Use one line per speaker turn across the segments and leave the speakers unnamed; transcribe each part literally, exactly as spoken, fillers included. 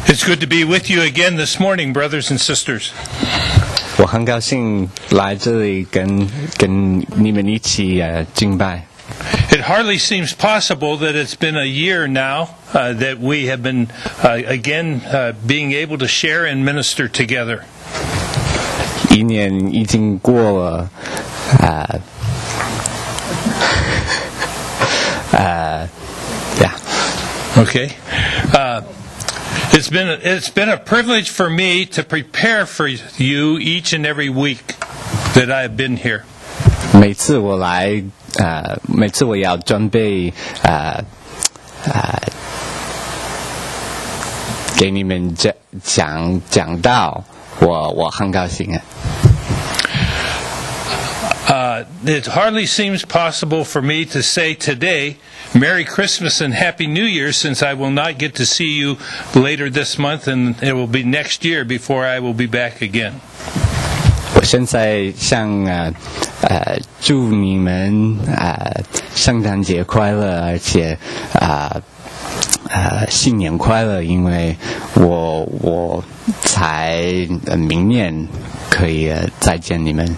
It's good to be with you again this morning, brothers and sisters.
我很高兴来这里跟跟你们一起呃敬拜。
It hardly seems possible that it's been a year now uh, that we have been uh, again uh, being able to share and minister together.
一年已经过了，啊、呃，呃，呀
Okay. Uh, It's been it's been a privilege for me to prepare for you each and every week that I have been here.
每次我来，呃，每次我要准备，呃，呃，给你们讲讲讲道，我我很高兴啊。
Uh, it hardly seems possible for me to say today, Merry Christmas and Happy New Year, since I will not get to see you later this month, and it will be next year before I will be back again.
我现在向呃呃祝你们呃圣诞节快乐，而且啊 呃, 呃新年快乐，因为我我才明年可以再见你们。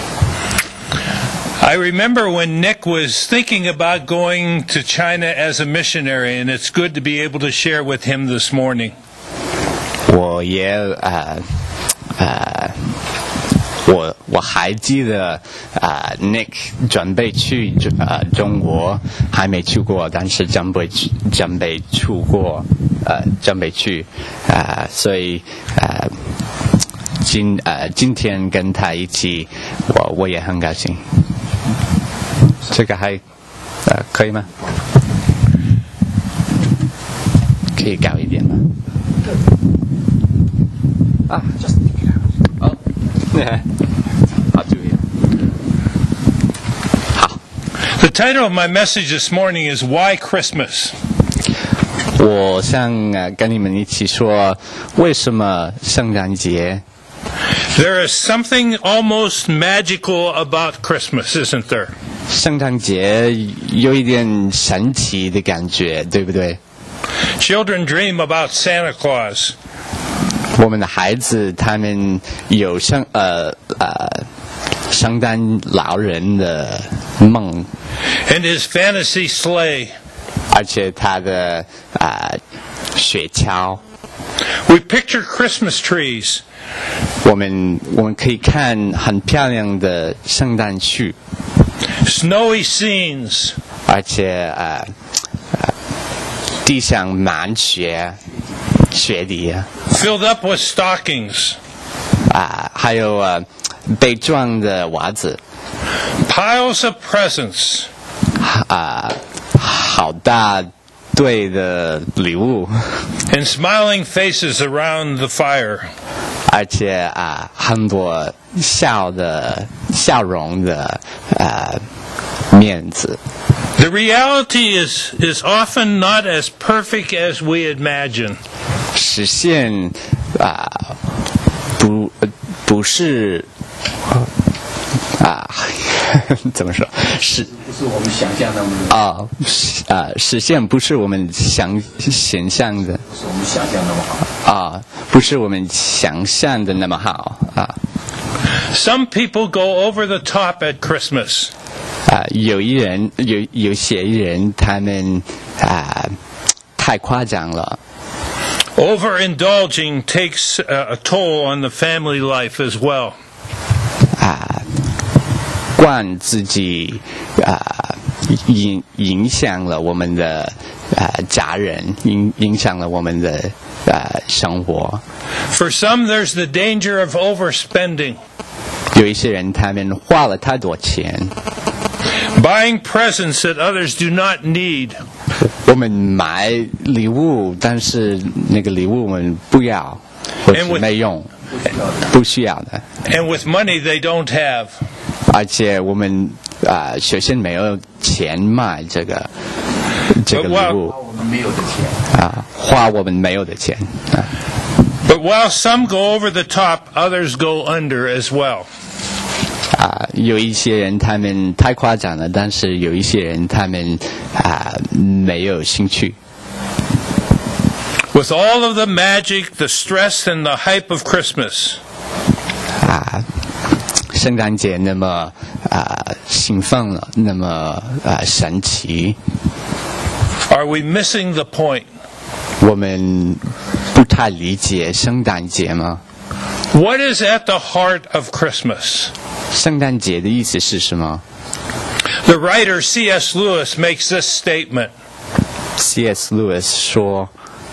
I remember when Nick was thinking about going to China as a missionary, and it's good to be able to share with him this morning.
我也呃呃，我我还记得啊、呃、，Nick 准备去呃中国，还没去过，但是准备准备去过，呃，准备去啊、呃，所以呃今呃今天跟他一起，我我也很高兴。这个还呃可以吗？可以高一点吗？啊 ，just take it out. 哦，好注意。好。
The title of my message this morning is Why Christmas?
我想呃跟你们一起说，为什么圣诞节？
There is something almost magical about Christmas, isn't there?
圣诞节有一点神奇的感觉，对不对？
Children dream about Santa Claus.
我们的孩子他们有圣呃呃圣诞老人的梦，
And his fantasy sleigh.
而且他的啊、呃、雪橇。
We picture Christmas trees.
我们我们可以看很漂亮的圣诞树。
Snowy scenes.
而且呃呃地上满雪雪地
Filled up with stockings.
啊、呃、还有呃被装的袜子
Piles of presents.
啊、呃、好大堆的礼物
And smiling faces around the fire.
而且啊、呃、很多笑的笑容的呃面子。
The reality is is often not as perfect as we imagine.
实现啊、呃、不不是啊怎么说是
不是我们想象那么
啊啊实现不是我们想想象的，
不是我们想象那么好
啊不是我们想象的那么好啊。
Some people go over the top at Christmas.
啊，有一人有有些人他们啊太夸张了。
Overindulging takes a toll on the family life as well.
啊，惯自己啊影影响了我们的啊家人，影影响了我们的啊生活。
For some, there's the danger of overspending.
有一些人他们花了太多钱。
Buying presents that others do not need.
我们买礼物，但是那个礼物我们不要，或者没用，不需要的。
And with money they don't have.
而且我们啊、呃，首先没有钱买这个这个礼物，
花我们没有的钱
啊，花我们没有的钱啊。
But while some go over the top, others go under as well.
啊，有一些人他们太夸张了，但是有一些人他们啊没有兴趣。
With all of the magic, the stress, and the hype of Christmas,
啊，圣诞节那么啊兴奋了，那么啊神奇，
are we missing the point?
我们不太理解圣诞节吗？
What is at the heart of Christmas?
圣诞节的意思是什么
The writer C S Lewis makes this statement.
？C S Lewis 说，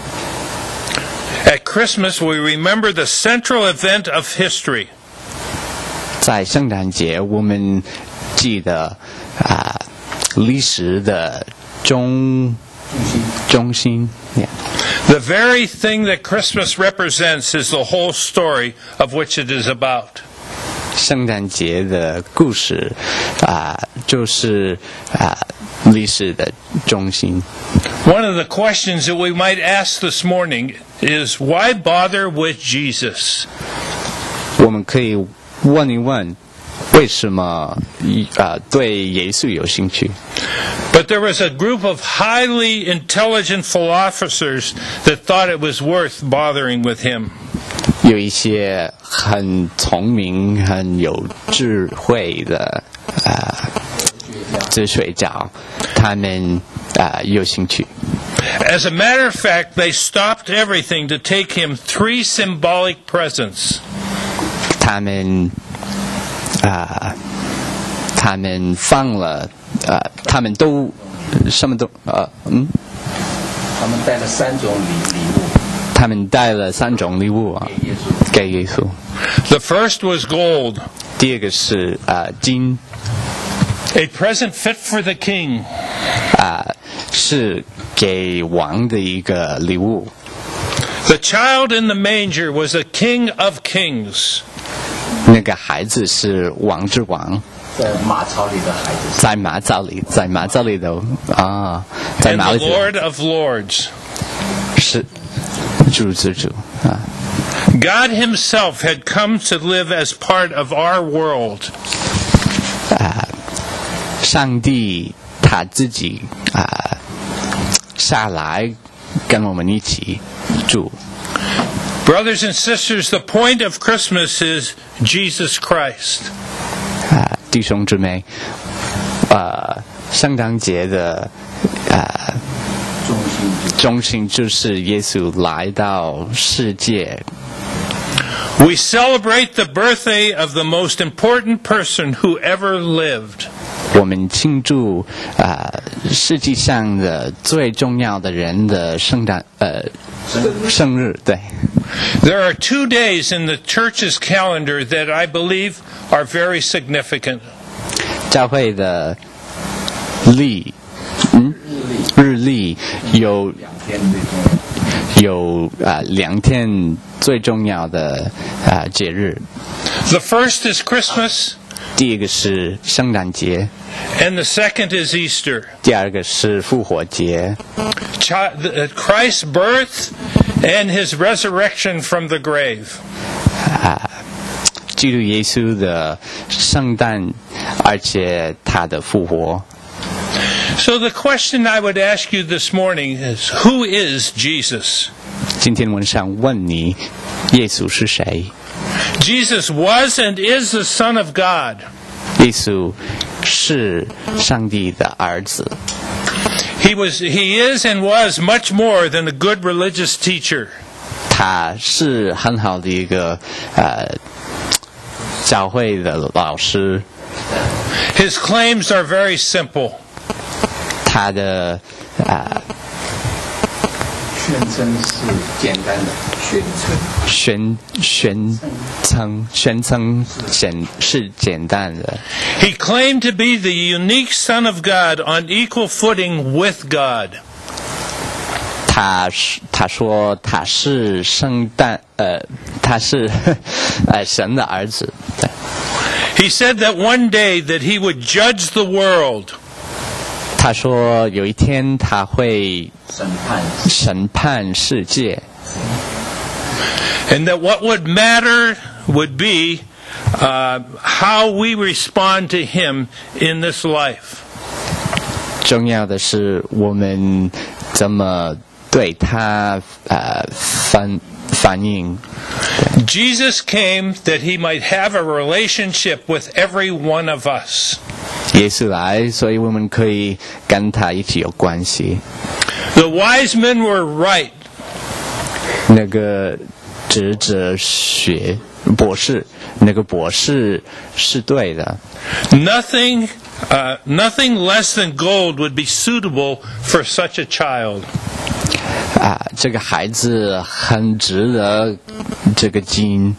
At Christmas, we remember the central event of history.
在圣诞节，我们记得啊历史的中中心。Yeah.
The very thing that Christmas represents is the whole story of which it is about.
圣诞节的故事啊，就是啊历史的中心。
One of the questions that we might ask this morning is, why bother with Jesus?
我们可以问一问，为什么啊对耶稣有兴趣？
But there was a group of highly intelligent philosophers that thought it was worth bothering with him.
有一些很聪明、很有智慧的啊哲学家，他们啊有兴趣。
As a matter of fact, they stopped everything to take him three symbolic presents.
他们啊，他们放了啊，他们都什么都啊嗯，
他们带了三种礼礼物
他们带了三种礼物啊，
给耶稣。
给耶稣。
The first was gold,
第二个是啊金
a present fit for the king.
啊，是给王的一个礼物。
The child in the manger was a king of kings.
那个孩子是王之王，
在马槽里的孩子，
在马槽里，在马槽里的啊，在
And
马
the
里
Lord of Lords.
是主之主啊。
God himself had come to live as part of our world.
上帝他自己啊下来跟我们一起住。
Brothers and sisters, the point of Christmas is Jesus Christ.
啊，弟兄姊妹，呃，圣诞节的呃
中心
中心就是耶稣来到世界。
We celebrate the birthday of the most important person who ever lived.
我们庆祝啊、呃，世界上的最重要的人的圣诞呃生日，对。
There are two days in the church's calendar that I believe are very significant.
教会的历嗯日历有
两天最重要。
有啊、呃、两天最重要的啊、呃、节日。
The first is Christmas,
第一个是圣诞节，
and the second is Easter.
第二个是复活节。
Chi- the- uh, Christ's birth and his resurrection from the grave.
基督耶稣的圣诞，而且他的复活。
So the question I would ask you this morning is, who is Jesus?
今天晚上问你，耶稣是谁？
Jesus was and is the Son of God.
耶稣是上帝的儿子，
He was, he is and was much more than a good religious teacher.
他是很好的一个呃教会的老师。
His claims are very simple.
他的啊、
宣称是简单的，宣称
宣宣称宣称简是简单的。
He claimed to be the unique Son of God on equal footing with God.
他是他说他是圣诞呃他是呃神的儿子。对
He said that one day that he would judge the world.
他说有一天他会
审判
审判世界，
And that what would matter would be uh, how we respond to him in this life.
重要的是我们怎么对他呃反反应。
Jesus came that he might have a relationship with every one of us.
耶稣来，所以我们可以跟他一起有关系。
The wise men were right.
那个哲哲学博士，那个博士是对的。
Nothing, uh, nothing less than gold would be suitable for such a child.
啊，这个孩子很值得这个金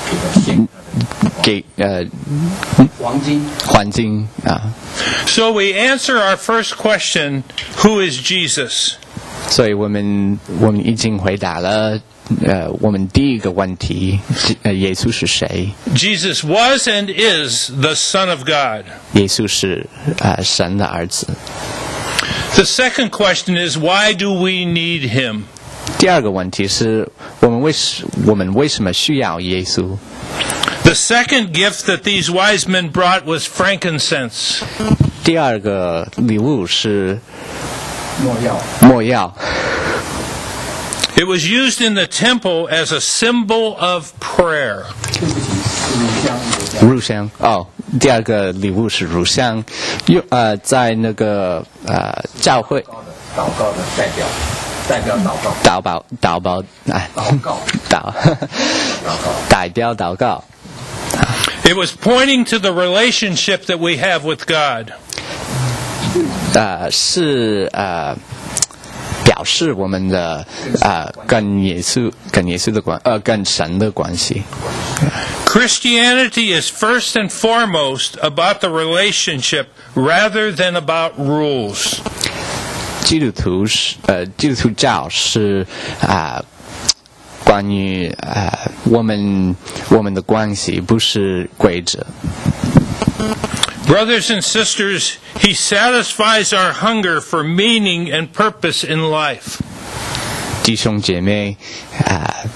给呃
黄金
黄金啊。
So we answer our first question, who is Jesus?
所以我们我们已经回答了呃我们第一个问题，呃耶稣是谁？
Jesus was and is the Son of God.
耶稣是啊、呃、神的儿子。
The second question is, why do we need him?
第二个问题是我们为什我们为什么需要耶稣？
The second gift that these wise men brought was frankincense.
第二个礼物是
没药。
没药。
It was used in the temple as a symbol of prayer.
对不起，是乳香，乳香。
乳香哦，第二个礼物是乳香，用呃在那个呃教会
祷告的代表，代表祷告。
祷告祷告哎
祷告
祷代表祷告。
It was pointing to the relationship that we have with God.
呃是呃表示我们的呃跟耶稣跟耶稣的关呃跟神的关系。
Christianity is first and foremost about the relationship rather than about rules.
基督徒是呃基督徒教是啊、呃、关于呃我们我们的关系，不是规则。
Brothers and sisters, he satisfies our hunger for meaning and purpose in life.
弟兄姐妹啊、呃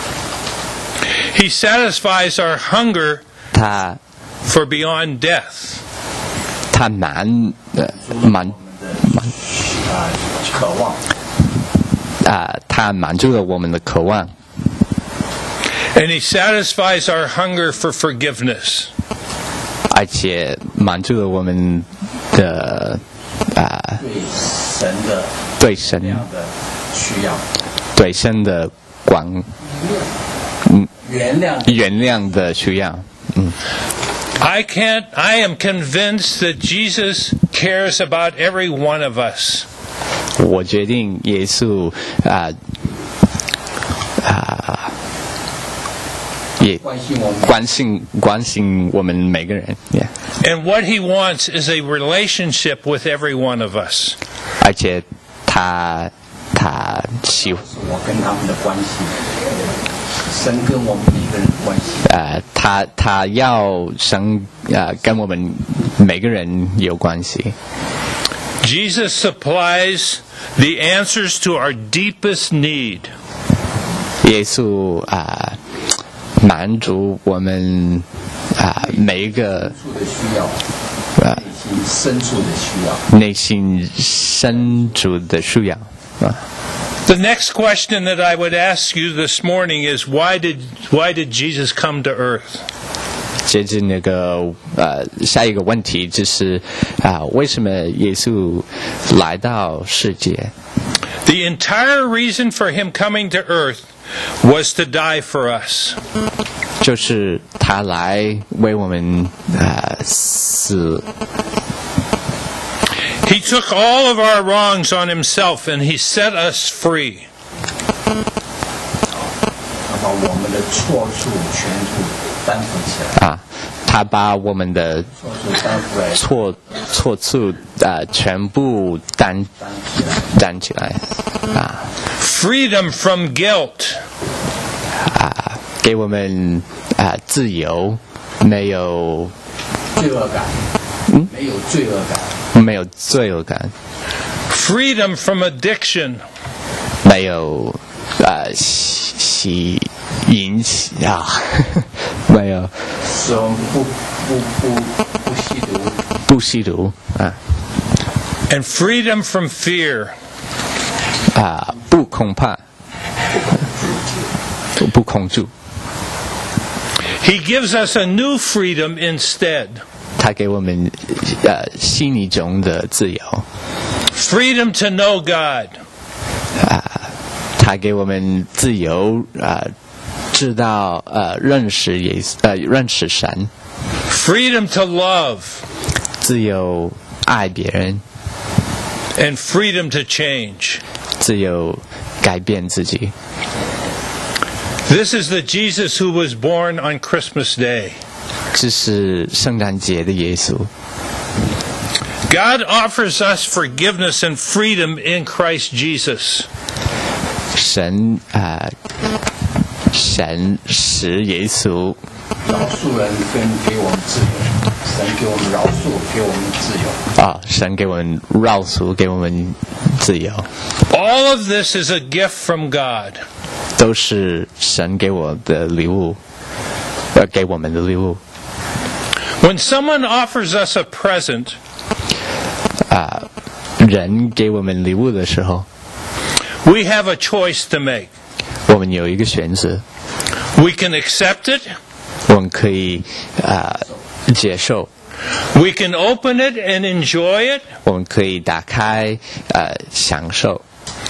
He satisfies our hunger
他
for beyond death.
他满呃满
啊，渴望。
啊、呃、他满足了我们的渴望，
And he satisfies our hunger for forgiveness.
而且满足了我们的啊、呃、
对神的
对神
这样的需要，
对神的关
原谅
原谅的需要。嗯，
I can't, I am convinced that Jesus cares about every one of us.
我决定耶稣啊啊、也
关心我们。
关心关心我们每个人， yeah.
And what he wants is a relationship with every one of us.
而且他他喜
我跟他们的关系，神跟我们每个人的关系。
呃他他要神呃跟我们每个人有关系。
Jesus supplies the answers to our deepest need.
耶稣啊、呃、满足我们啊、呃、每一个
处的需要，
啊
内心深处的需要。
内心深处的需要啊。
The next question that I would ask you this morning is, why did, why did Jesus come to earth?
接着那个呃下一个问题就是啊、为什么耶稣来到世界？
The entire reason for him coming to earth was to die for us.
就是他来为我们啊、死。
He took all of our wrongs on himself and he set us free.
他把我们的错处全部担负起来，
啊，他把我们的
错处担负来，
错错处啊、全部担
担起来。
担起来，啊
Freedom from guilt.
啊，给我们啊、自由，没有
罪恶感，没有罪恶感，
没有罪恶感，
Freedom from addiction.
没有啊吸引起啊，没有
使我们不不不不吸毒，
不吸毒啊
And freedom from fear.
啊不恐怕，不恐惧。
He gives us a new freedom instead.
他给我们呃心里中的自由。
Freedom to know God.
啊，他给我们自由啊，知道呃认识耶稣呃认识神。
Freedom to love.
自由爱别人。
And freedom to change.
自由改变自己。
This is the Jesus who was born on Christmas Day.
这是圣诞节的耶稣。
God offers us forgiveness and freedom in Christ Jesus.
神啊、呃，神使耶稣
饶恕人跟给我们自由，神给我们饶恕，给我们自由。
啊，神给我们饶恕，给我们自由。
All of this is a gift from God.
都是神给我的礼物，呃，给我们的礼物。
When someone offers us a present,
啊、人给我们礼物的时候，
we have a choice to make.
我们有一个选择，
We can accept it.
我们可以啊、接受，
We can open it and enjoy it.
我们可以打开呃享受，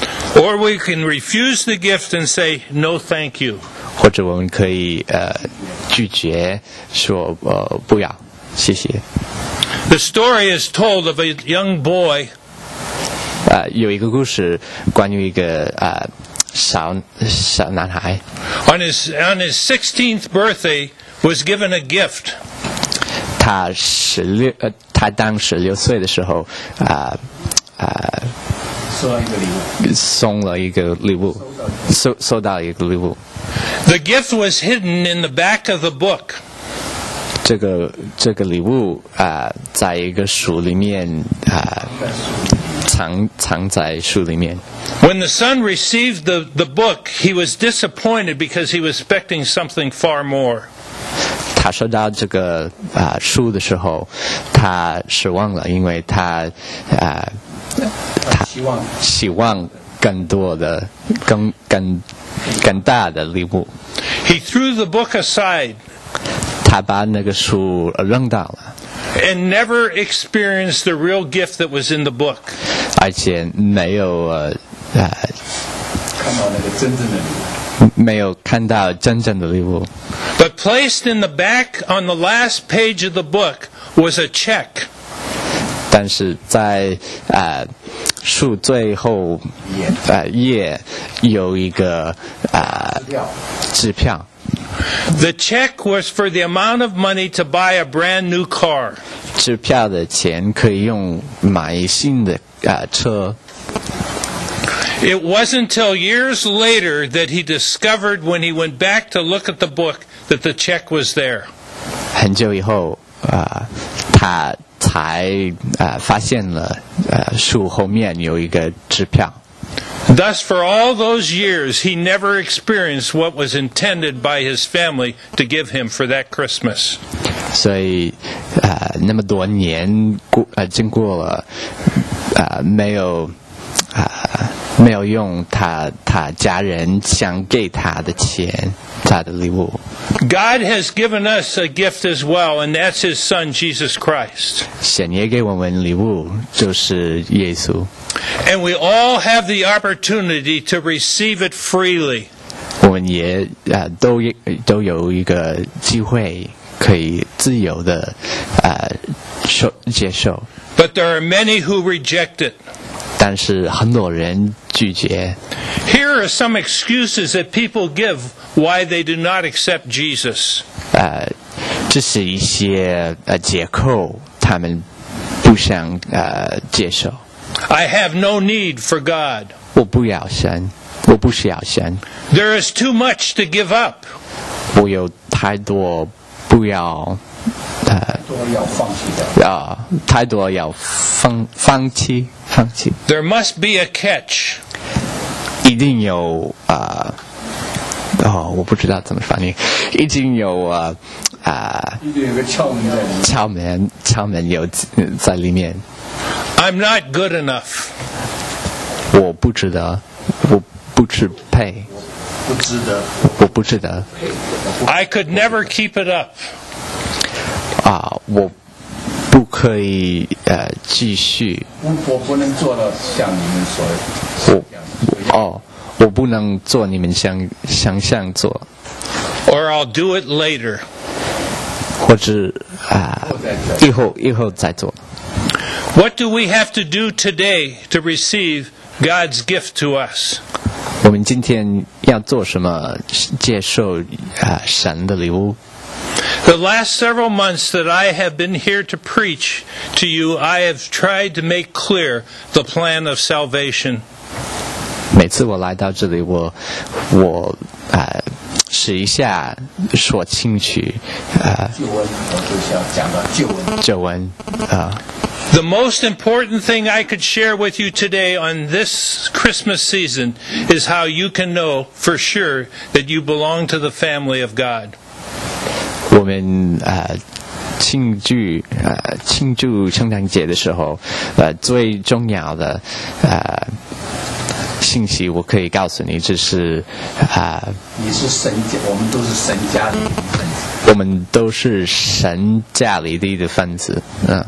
Or we can refuse the gift and say, no, thank you.
或者我们可以呃拒绝说呃不要，谢谢。
The story is told of a young boy
啊、有一个故事关于一个啊、小小男孩，
on his, on his sixteenth birthday was given a gift.
他十六呃他当十六岁的时候啊啊、
收到一个礼物，
送了一个礼物，收收到一个礼物。
The gift was hidden in the back of the book.
这个这个礼物啊、在一个书里面啊、藏藏在书里面。
When the son received the, the book, he was disappointed because he was expecting something far more.
他收到这个啊、书的时候，他失望了，因为他啊、他
希望
希望更多的、更更更大的礼物。
He threw the book aside
他把那个书扔掉了，
and never experienced the real gift that was in the book.
而且没有呃呃
看到那个真正的礼物，
没有看到真正的礼物。
But placed in the back on the last page of the book was a check.
但是在呃书最后呃页有一个呃
资料
支票，
The check was for the amount of money to buy a brand new car.
支票的钱可以用买新的呃车。
It wasn't until years later that he discovered when he went back to look at the book that the check was there.
很久以后啊、他才呃发现了呃书后面有一个支票。
Thus, for all those years, he never experienced what was intended by his family to give him for that Christmas.
所以呃那么多年过呃经过了呃没有啊、没有用他他家人想给他的钱，他的礼物。
God has given us a gift as well, and that's his son, Jesus Christ.
神也给我们礼物，就是耶稣。
And we all have the opportunity to receive it freely.
我们也呃都都有一个机会可以自由的呃受接受，
But there are many who reject it.
但是很多人拒绝。
Here are some excuses that people give why they do not accept Jesus.
呃，这是一些呃借口，他们不想呃接受。
I have no need for God.
我不要神，我不需要神，
There is too much to give up.
我有太多不要呃
都要放弃掉。
啊、太多要放放弃放弃，
There must be a catch.
一定有啊、哦，我不知道怎么翻译，一定有啊啊、
一定有个窍门在里面。
窍门窍门有在里面，
I'm not good enough.
我不知道，我不支配，
不值得，
我不值得
I could never keep it up.
啊，我不可以呃继续，
我我不能做到像你们所
我哦，我不能做你们想想象做，
Or I'll do it later.
或者啊，以后以后再做。
What do we have to do today to receive God's gift to us?
我们今天要做什么？接受啊神的礼物。
The last several months that I have been here to preach to you, I have tried to make clear the plan of salvation.
每次我来到这里，我我啊试一下说清楚啊
救恩，我就是要讲到救恩。
救恩啊。
The most important thing I could share with you today on this Christmas season is how you can know for sure that you belong to the family of God.
我们啊、呃、庆祝啊、呃、庆祝圣诞节的时候，呃最重要的啊、呃、信息，我可以告诉你，就是啊、呃、
你是神家，我们都是神家里的一份子。
我们都是神家里的一份子，嗯。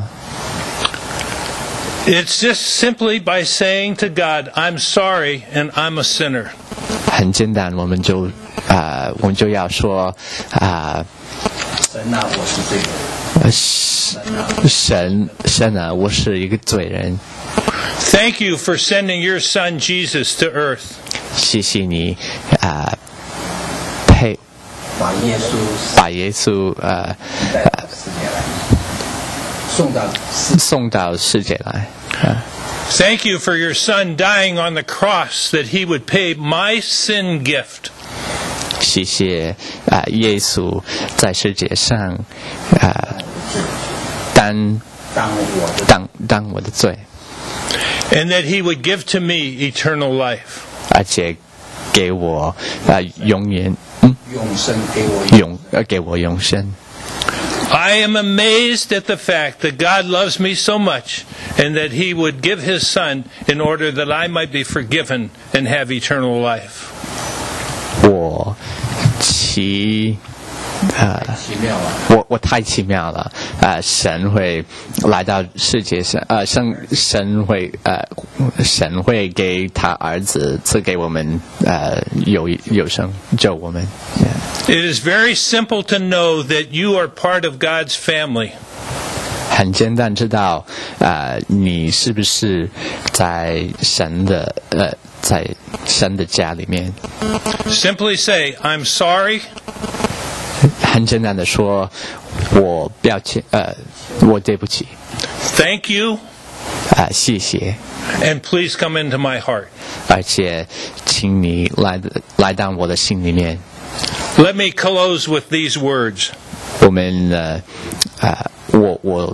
It's just simply by saying to God, I'm sorry and I'm a sinner.
很简单，我们就啊、呃，我们就要说啊，
神啊，我是罪人。
呃神神啊，我是一个罪人。
Thank you for sending your son Jesus to earth.
谢谢你啊，配
把耶稣
把耶稣呃
带到世界来，送到世
送到世界来。啊
Thank you for your son dying on the cross that he would pay my sin gift.
谢谢啊、呃，耶稣在世界上啊、呃、担
当我的
当当我的罪，
And that he would give to me eternal life.
而且给我啊、呃、永远嗯
永生给我
永呃给我永生。
I am amazed at the fact that God loves me so much and that he would give his son in order that I might be forgiven and have eternal life.
我奇啊、呃，
奇妙啊！
我我太奇妙了啊、呃！神会来到世界上，呃，神神会呃，神会给他儿子赐给我们呃有有生救我们。Yeah.
It is very simple to know that you are part of God's family.
很简单知道啊、呃，你是不是在神的呃在神的家里面？
Simply say, I'm sorry.
很简单的说，我抱歉，呃，我对不起。
Thank you.
啊、呃，谢谢。
And please come into my heart.
而且，请你来来到我的心里面。
Let me close with these words.
我们呃啊、呃，我我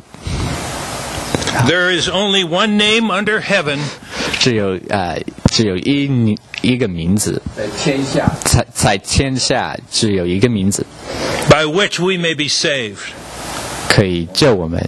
There is only one name under heaven.
只有呃只有一一个名字，
在天下
在在天下只有一个名字，
by which we may be saved.
可以救我们。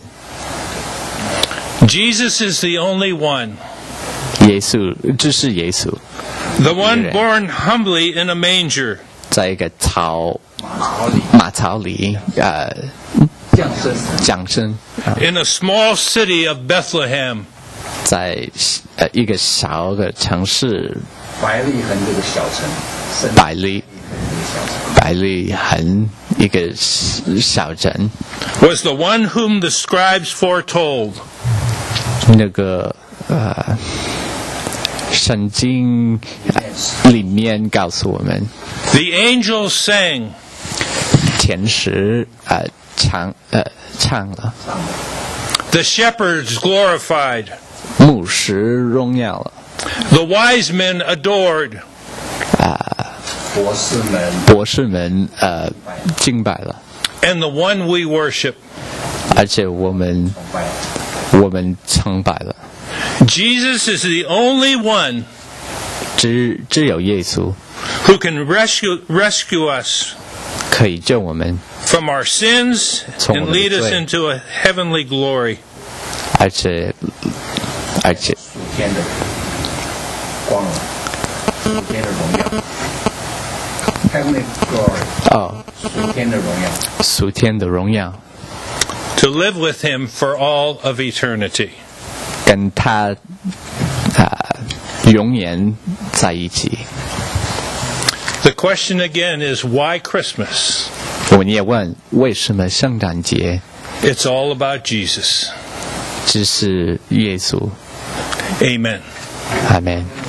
Jesus is the only one.
耶稣，这是耶稣，
The one born humbly in a manger.
在一个草
马槽里
马槽里，呃，
降生，
降生啊、
In a small city of Bethlehem.
在呃一个小的城市，
白利恒这个小城，圣
百利
这个小城，
百利恒一个小镇，
Was the one whom the scribes foretold.
那个呃，圣经、呃、里面告诉我们，
The angels sang.
天使呃唱呃唱了，
The shepherds glorified.
牧师荣耀了，
The wise men adored.
博士们
博士们呃敬拜了，
And the one we worship.
而且我们
崇拜，
我们崇拜了，
Jesus is the only one
只只有耶稣
who can rescue, rescue us
可以救我们，
from our sins
从我
and
们的
lead us
罪。
into a heavenly glory.
而且而且
属天的光荣。 属天的荣耀 ，Heavenly Glory，
哦，
属天的荣耀。
属天的荣耀，
To live with him for all of eternity.
跟他啊永远在一起。
The question again is, why Christmas?
我们也问为什么圣诞节
It's all about Jesus.
只是耶稣？
Amen.
阿们。